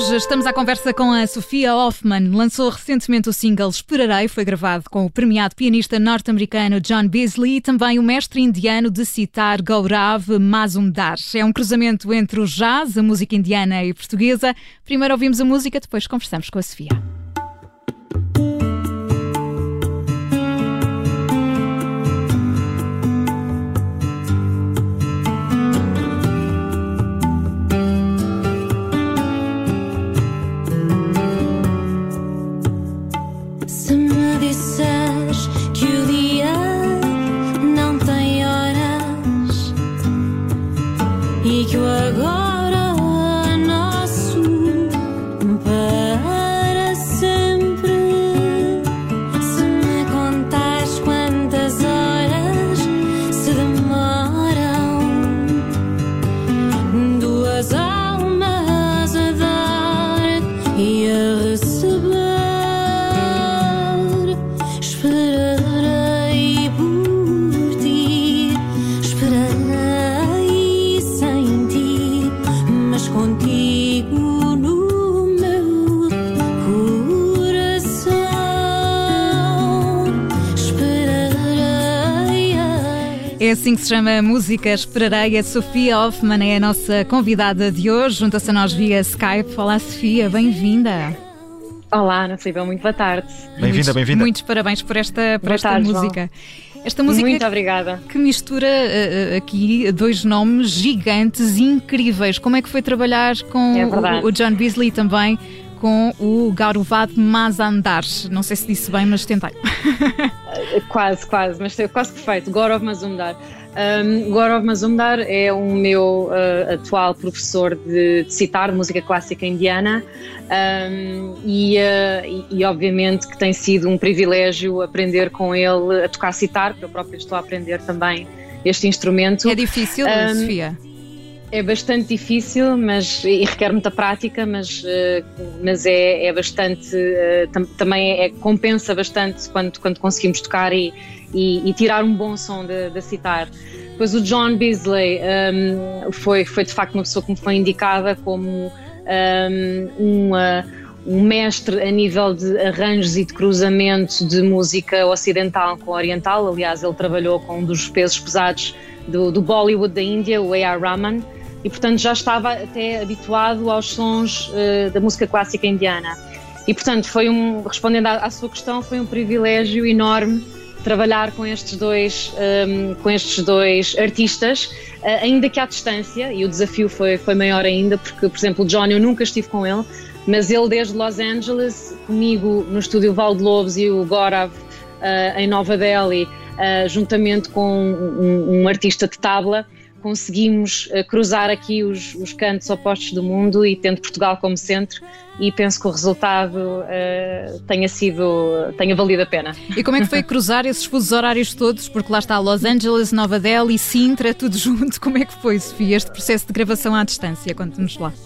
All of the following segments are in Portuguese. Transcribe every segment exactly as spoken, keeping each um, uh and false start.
Hoje estamos à conversa com a Sophia Hoffman. Lançou recentemente o single Esperarei, foi gravado com o premiado pianista norte-americano John Beasley e também o mestre indiano de sitar Gaurav Mazumdar. É um cruzamento entre o jazz, a música indiana e portuguesa. Primeiro ouvimos a música, depois conversamos com a Sophia. É assim que se chama a música Esperarei. A Sophia Hoffman é a nossa convidada de hoje, junta-se a nós via Skype. Olá, Sophia, bem-vinda. Olá, Ana Filipe, muito boa tarde. Bem-vinda, bem-vinda. Muitos parabéns por esta, por esta tarde, música. João. Esta música muito obrigada. Que mistura uh, aqui dois nomes gigantes, incríveis. Como é que foi trabalhar com é o, o John Beasley também, com o Gaurav Mazumdar? Não sei se disse bem, mas tentei. Quase, quase, mas quase perfeito. Gaurav Mazumdar. Um, Gaurav Mazumdar é o meu uh, atual professor de, de sitar, de música clássica indiana, um, e, uh, e, e obviamente que tem sido um privilégio aprender com ele a tocar sitar, porque eu própria estou a aprender também este instrumento. É difícil, um, Sofia? É bastante difícil, mas, e requer muita prática, mas, uh, mas é, é bastante, uh, tam, também é, compensa bastante quando, quando conseguimos tocar e, e, e tirar um bom som da sitar. Depois o John Beasley um, foi, foi de facto uma pessoa que me foi indicada como um, uma, um mestre a nível de arranjos e de cruzamento de música ocidental com oriental. Aliás, ele trabalhou com um dos pesos pesados do, do Bollywood da Índia, o A R Rahman, e portanto já estava até habituado aos sons uh, da música clássica indiana. E portanto, foi um, respondendo à, à sua questão, foi um privilégio enorme trabalhar com estes dois, um, com estes dois artistas, uh, ainda que à distância, e o desafio foi, foi maior ainda, porque, por exemplo, o John, eu nunca estive com ele, mas ele desde Los Angeles, comigo no estúdio Valdelobos e o Gaurav uh, em Nova Delhi, uh, juntamente com um, um artista de tabla, conseguimos uh, cruzar aqui os, os cantos opostos do mundo e tendo Portugal como centro, e penso que o resultado uh, tenha sido, tenha valido a pena. E como é que foi cruzar esses fusos horários todos? Porque lá está Los Angeles, Nova Delhi, Sintra, tudo junto. Como é que foi, Sofia, este processo de gravação à distância? Conta-nos lá.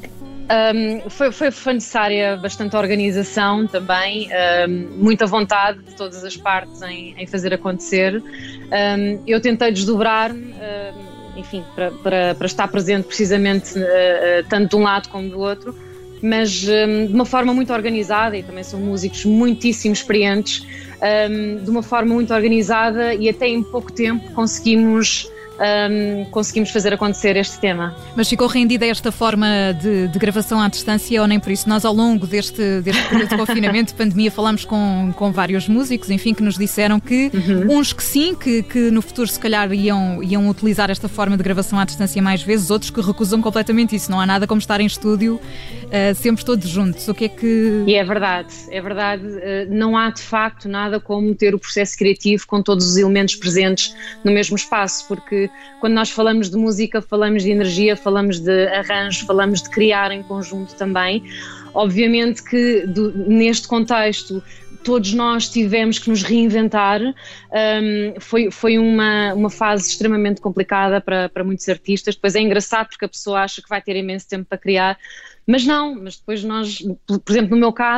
Um, foi, foi, foi necessária bastante organização também, um, muita vontade de todas as partes em, em fazer acontecer. Um, eu tentei desdobrar-me, um, enfim, para, para, para estar presente precisamente uh, uh, tanto de um lado como do outro, mas um, de uma forma muito organizada, e também são músicos muitíssimo experientes, um, de uma forma muito organizada, e até em pouco tempo conseguimos, um, conseguimos fazer acontecer este tema. Mas ficou rendida esta forma de, de gravação à distância ou nem por isso? Nós ao longo deste, deste período de confinamento, de pandemia, falámos com, com vários músicos, enfim, que nos disseram que uhum. uns que sim, que, que no futuro se calhar iam, iam utilizar esta forma de gravação à distância mais vezes, outros que recusam completamente isso. Não há nada como estar em estúdio Uh, sempre todos juntos. O que é que... E é verdade, é verdade. Uh, não há de facto nada como ter o processo criativo com todos os elementos presentes no mesmo espaço, porque quando nós falamos de música, falamos de energia, falamos de arranjo, falamos de criar em conjunto também. Obviamente que do, neste contexto todos nós tivemos que nos reinventar. Um, foi, foi uma, uma fase extremamente complicada para, para muitos artistas. Depois é engraçado porque a pessoa acha que vai ter imenso tempo para criar, mas não, mas depois nós, por exemplo, no meu caso,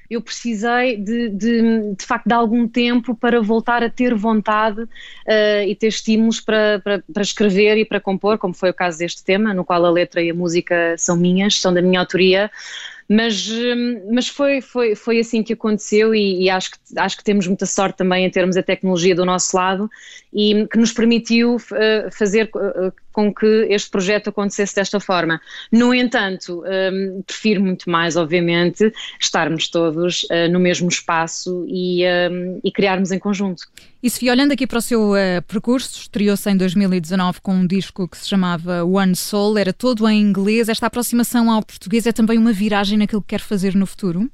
eu precisei de, de, de facto de algum tempo para voltar a ter vontade uh, e ter estímulos para, para, para escrever e para compor, como foi o caso deste tema, no qual a letra e a música são minhas, são da minha autoria. Mas, mas foi, foi, foi assim que aconteceu e, e acho, que, acho que temos muita sorte também em termos a tecnologia do nosso lado e que nos permitiu uh, fazer uh, com que este projeto acontecesse desta forma. No entanto, um, prefiro muito mais, obviamente, estarmos todos uh, no mesmo espaço e, um, e criarmos em conjunto. E Sofia, olhando aqui para o seu uh, percurso, estreou-se em dois mil e dezanove com um disco que se chamava One Soul, era todo em inglês. Esta aproximação ao português é também uma viragem naquilo que quer fazer no futuro?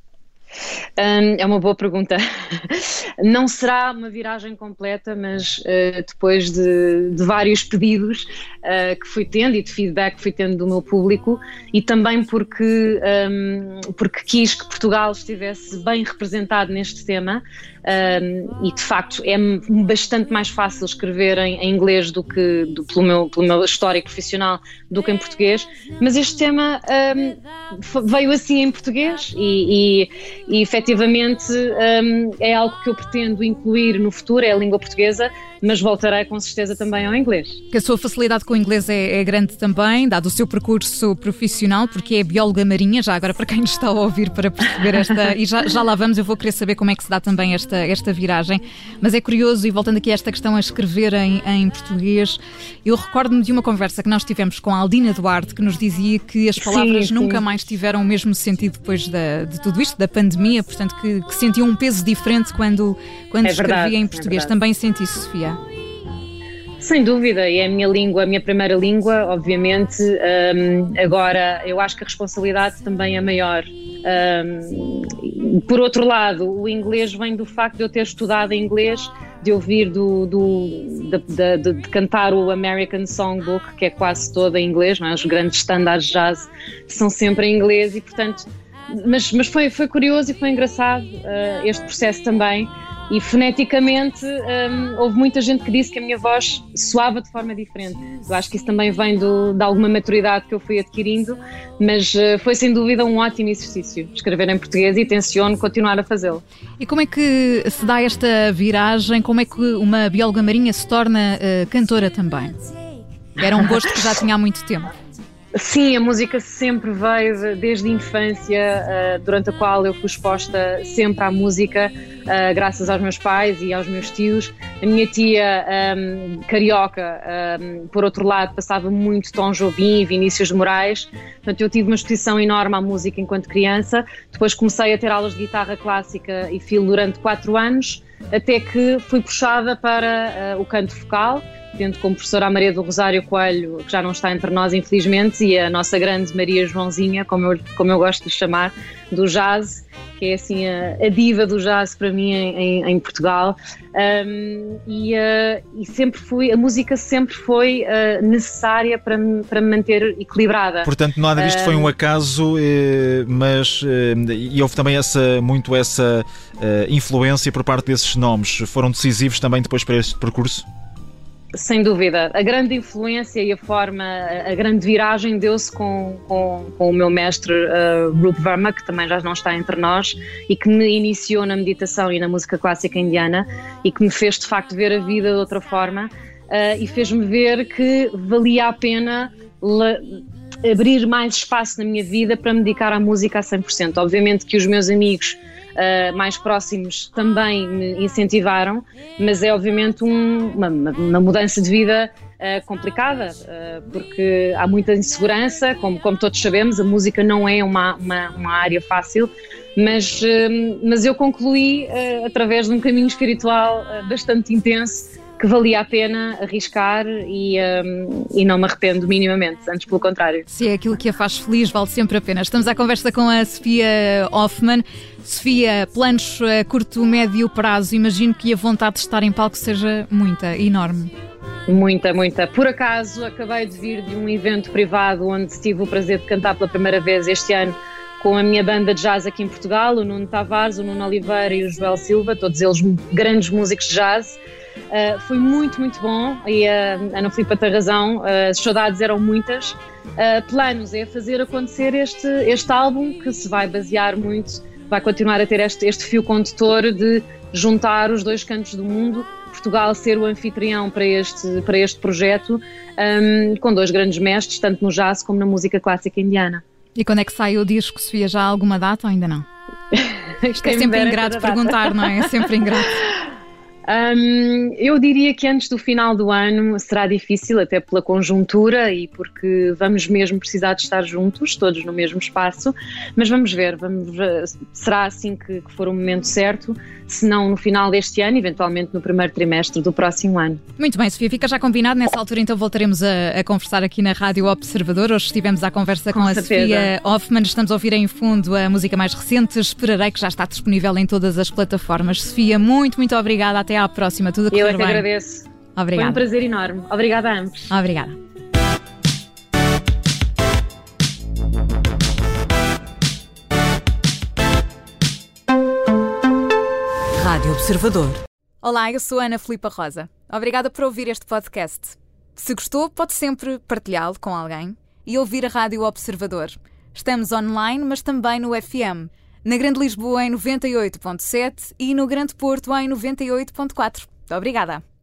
Um, é uma boa pergunta. Não será uma viragem completa, mas uh, depois de, de vários pedidos uh, que fui tendo e de feedback que fui tendo do meu público e também porque, um, porque quis que Portugal estivesse bem representado neste tema um, e de facto é bastante mais fácil escrever em, em inglês do que do, pelo, meu, pelo meu histórico profissional do que em português, mas este tema um, veio assim em português e, e E efetivamente um, é algo que eu pretendo incluir no futuro, é a língua portuguesa, mas voltarei com certeza também ao inglês. Que a sua facilidade com o inglês é, é grande também, dado o seu percurso profissional, porque é bióloga marinha, já agora para quem nos está a ouvir para perceber esta, e já, já lá vamos, eu vou querer saber como é que se dá também esta, esta viragem, mas é curioso, e voltando aqui a esta questão a escrever em, em português, eu recordo-me de uma conversa que nós tivemos com a Aldina Duarte, que nos dizia que as palavras sim, nunca sim. mais tiveram o mesmo sentido depois da, de tudo isto, da pandemia, portanto que, que sentiam um peso diferente quando, quando é escrevia verdade, em português. É também senti isso, Sofia? Sem dúvida, e é a minha língua, a minha primeira língua, obviamente. Um, agora, eu acho que a responsabilidade também é maior. Um, por outro lado, o inglês vem do facto de eu ter estudado inglês, de ouvir, do, do, de, de, de cantar o American Songbook, que é quase todo em inglês, não é? Os grandes standards de jazz são sempre em inglês e, portanto, mas, mas foi, foi curioso e foi engraçado uh, este processo também. E foneticamente um, houve muita gente que disse que a minha voz soava de forma diferente. Eu acho que isso também vem do, de alguma maturidade que eu fui adquirindo, mas uh, foi sem dúvida um ótimo exercício escrever em português e tenciono continuar a fazê-lo. E como é que se dá esta viragem? Como é que uma bióloga marinha se torna uh, cantora também? Era um gosto que já tinha há muito tempo. Sim, a música sempre veio desde a infância, uh, durante a qual eu fui exposta sempre à música, uh, graças aos meus pais e aos meus tios. A minha tia um, carioca, um, por outro lado, passava muito Tom Jobim e Vinícius de Moraes, portanto eu tive uma exposição enorme à música enquanto criança. Depois comecei a ter aulas de guitarra clássica e filo durante quatro anos, até que fui puxada para uh, o canto vocal, tendo como professora a Maria do Rosário Coelho, que já não está entre nós infelizmente, e a nossa grande Maria Joãozinha, como eu, como eu gosto de chamar, do jazz, que é assim a, a diva do jazz para mim em, em Portugal. Um, e, uh, e sempre fui, a música sempre foi uh, necessária para me, para me manter equilibrada. Portanto, nada disto foi um acaso, eh, mas eh, e houve também essa, muito essa eh, influência por parte desses nomes. Foram decisivos também depois para este percurso? Sem dúvida. A grande influência e a forma, a grande viragem deu-se com, com, com o meu mestre uh, Rup Verma, que também já não está entre nós e que me iniciou na meditação e na música clássica indiana e que me fez de facto ver a vida de outra forma uh, e fez-me ver que valia a pena le- abrir mais espaço na minha vida para me dedicar à música a cem por cento. Obviamente que os meus amigos Uh, mais próximos também me incentivaram, mas é obviamente um, uma, uma mudança de vida uh, complicada, uh, porque há muita insegurança, como, como todos sabemos, a música não é uma, uma, uma área fácil, mas, uh, mas eu concluí uh, através de um caminho espiritual uh, bastante intenso, que valia a pena arriscar e, um, e não me arrependo minimamente, antes pelo contrário. Se é aquilo que a faz feliz, vale sempre a pena. Estamos à conversa com a Sofia Hoffmann. Sofia, planos a curto, médio prazo, imagino que a vontade de estar em palco seja muita, enorme. Muita, muita. Por acaso, acabei de vir de um evento privado onde tive o prazer de cantar pela primeira vez este ano com a minha banda de jazz aqui em Portugal, o Nuno Tavares, o Nuno Oliveira e o Joel Silva, todos eles grandes músicos de jazz. Uh, foi muito, muito bom e a uh, Ana Filipa tem razão, uh, as saudades eram muitas. Uh, planos é fazer acontecer este, este álbum que se vai basear muito vai continuar a ter este, este fio condutor de juntar os dois cantos do mundo, Portugal ser o anfitrião para este, para este projeto, um, com dois grandes mestres, tanto no jazz como na música clássica indiana. E quando é que sai o disco, Sofia? Já há alguma data ou ainda não? Isto é sempre ingrato perguntar, não é? É sempre ingrato. Um, eu diria que antes do final do ano será difícil, até pela conjuntura e porque vamos mesmo precisar de estar juntos, todos no mesmo espaço, mas vamos ver, vamos ver será assim que, que for o momento certo, se não no final deste ano, eventualmente no primeiro trimestre do próximo ano. Muito bem, Sofia, fica já combinado. Nessa altura então voltaremos a, a conversar aqui na Rádio Observador. Hoje estivemos à conversa com, com a Sofia Hoffmann. Estamos a ouvir em fundo a música mais recente, Esperarei, que já está disponível em todas as plataformas. Sofia, muito, muito obrigada. Até à próxima. Tudo a correr bem. Eu é que agradeço. Obrigada. Foi um prazer enorme. Obrigada a ambos. Obrigada. Rádio Observador. Olá, eu sou a Ana Filipa Rosa. Obrigada por ouvir este podcast. Se gostou, pode sempre partilhá-lo com alguém e ouvir a Rádio Observador. Estamos online, mas também no F M. Na Grande Lisboa em noventa e oito ponto sete e no Grande Porto em noventa e oito ponto quatro. Obrigada.